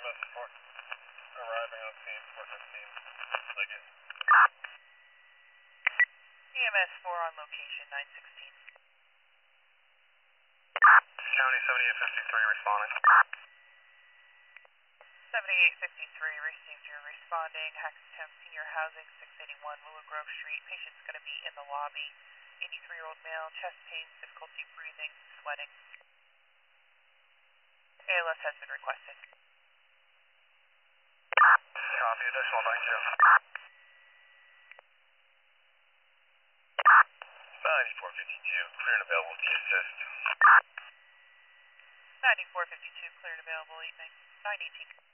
EMS 4 arriving on scene, 415. Liggett. EMS 4 on location, 916. County 7853 responding. 7853 received your responding. Hackettstown Senior Housing, 681 Willow Grove Street. Patient's going to be in the lobby. 83-year-old male, chest pains, difficulty breathing, sweating. ALS has been requested. Copy, additional, thank you. 9452, clear and available to assist. 9452, cleared available, 918.